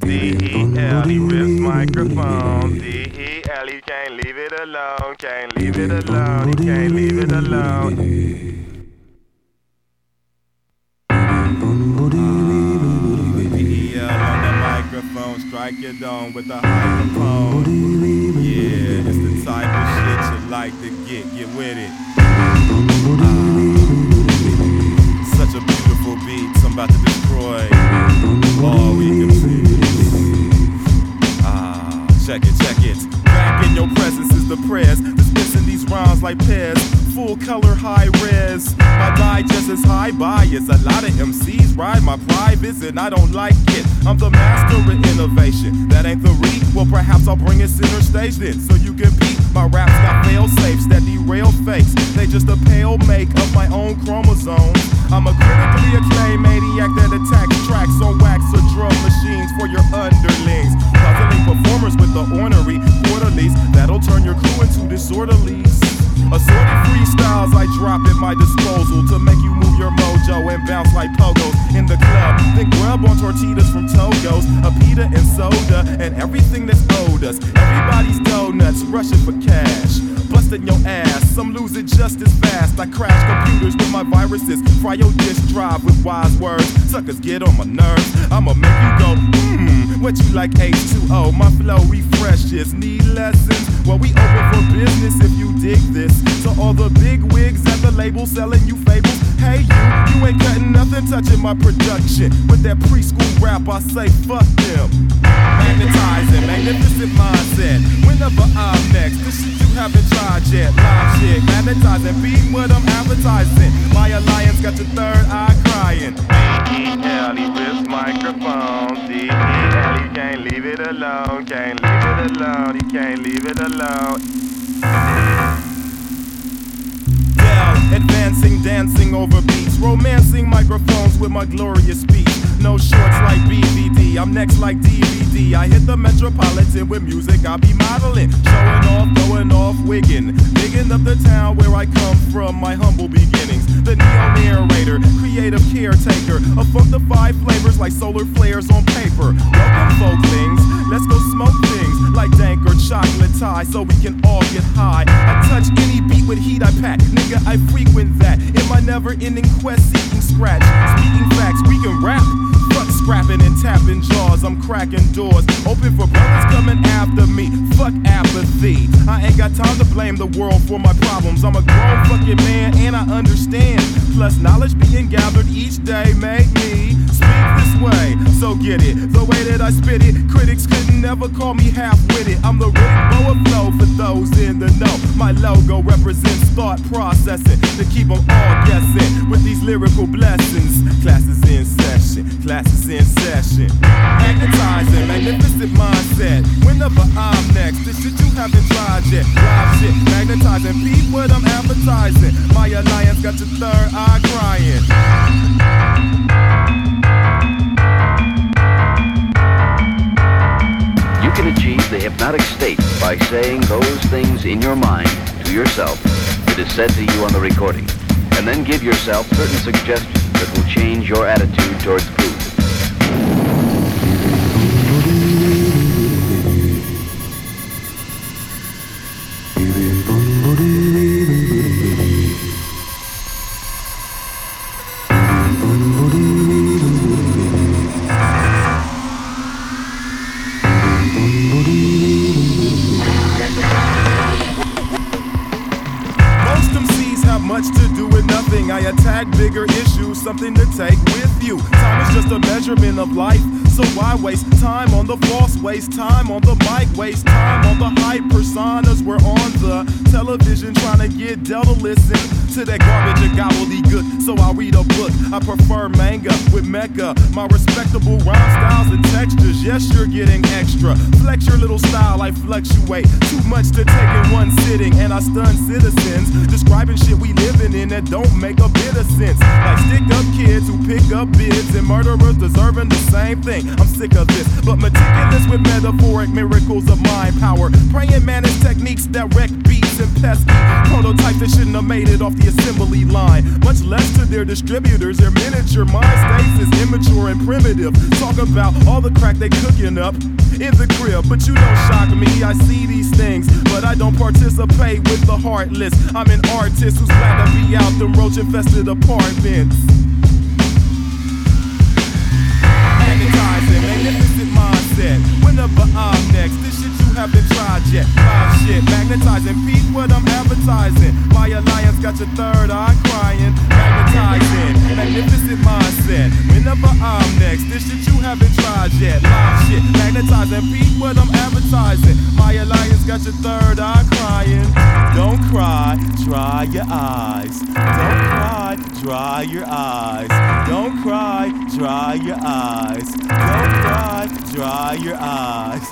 D-E-L, he rips microphones. D-E-L, he can't leave it alone, can't leave it alone, he can't leave it alone. D-E-L on the microphone, strike your dome with the microphone. Yeah, it's the type of shit you like to get with it. Such a beautiful beat, I'm about to destroy all we can see. Check it. Back in your presence is the prayers, dispensing these rhymes like pears. Full color, high res. My digest is high bias. A lot of MCs ride my privates and I don't like it. I'm the master of innovation. That ain't the read. Well, perhaps I'll bring it center stage then, so you can beat. My raps got fail safes that derail fakes. They just a pale make of my own chromosomes. I'm a critically acclaimed maniac that attacks tracks on wax or drum machines for your underlings. Puzzling performers with the ornery quarterlies that'll turn your crew into disorderlies. Assorted freestyles I drop at my disposal to make you move your mojo and bounce like pogos in the club. Then grub on tortillas from Togo's, a pita and soda, and everything that's owed us. Everybody's donuts rushing for cash, busting your ass. Some lose it just as fast. I crash computers with my viruses, fry your disk drive with wise words. Suckers get on my nerves. I'ma make you go, what you like H2O? My flow refreshes, need lessons. Well, we open for business if you dig this. So all the big wigs at the label selling you fables. Hey you ain't cutting nothing, touching my production. With that preschool rap, I say fuck them. Magnetizing, magnificent mindset. Whenever I'm next, the shit you haven't tried yet. Live shit, magnetizing, beat what I'm advertising. My alliance got your third eye crying. D-E-L, he rips microphones. D-E-L, he can't leave it alone, can't leave it alone, he can't leave it alone. Advancing, dancing over beats, romancing microphones with my glorious speech. No shorts like BVD, I'm next like DVD. I hit the Metropolitan with music, I'll be modeling, showing off, going off, wigging, digging up the town where I come from, my humble beginnings. The neo-narrator, creative caretaker, of funkified flavors like solar flares on paper. Welcome folklings, let's go smoke things like dank or chocolate tie so we can all get high. I touch any beat with heat I pack, nigga I frequent that in my never-ending quest seeking scratch. Speaking facts, we can rap. Fuck scrapping and tapping jaws, I'm cracking doors, open for brothers coming after me. Fuck apathy, I ain't got time to blame the world for my problems. I'm a grown fucking man and I understand. Plus knowledge being gathered each day make me speak this way, so get it. The way that I spit it, critics couldn't never call me half-witted. I'm the Rick Boa flow for those in the know. My logo represents thought processing to keep them all guessing with these lyrical blessings. Classes in session, classes in session. Magnetizing, magnificent mindset. Whenever I'm next, the shit you haven't tried yet. Live shit, magnetizing, beat what I'm advertising. My alliance got your third eye crying. You can achieve the hypnotic state by saying those things in your mind to yourself that is said to you on the recording, and then give yourself certain suggestions that will change your attitude towards food. Much to do with nothing. I attack bigger issues, something to take with you. Time is just a measurement of life, so why waste time on the false, waste time on the mic, waste time on the hype personas. We're on the television trying to get Delta listen to that garbage and gobbledygook, so I'll read a book. I prefer manga with mecha, my respectable rhyme styles and textures. Yes, you're getting extra. Flex your little style, I fluctuate. Too much to take in one sitting, and I stun citizens describing shit we living in that don't make a bit of sense. Like stick-up kids who pick up bids and murderers deserving the same thing. I'm sick of this, but meticulous with metaphoric miracles of mind power. Praying managed techniques that wreck beats tedious and pesky. Prototypes that shouldn't have made it off the assembly line. Much less to their distributors. Their miniature mind states is immature and primitive. Talk about all the crack they cooking up in the crib, but you don't shock me. I see these things, but I don't participate with the heartless. I'm an artist who's glad to be out them roach-infested apartments. Magnetizing, magnificent mindset. Whenever I'm next, this shit you haven't tried yet. Live shit, magnetizing, peep what I'm advertising. My alliance got your third eye crying. Magnetizing, magnificent mindset. Whenever I'm next, this shit you haven't tried yet. Live shit, magnetizing, peep what I'm advertising. My alliance got your third eye crying. Don't cry, dry your eyes. Don't cry, dry your eyes. Don't cry, dry your eyes. Don't cry, dry your eyes.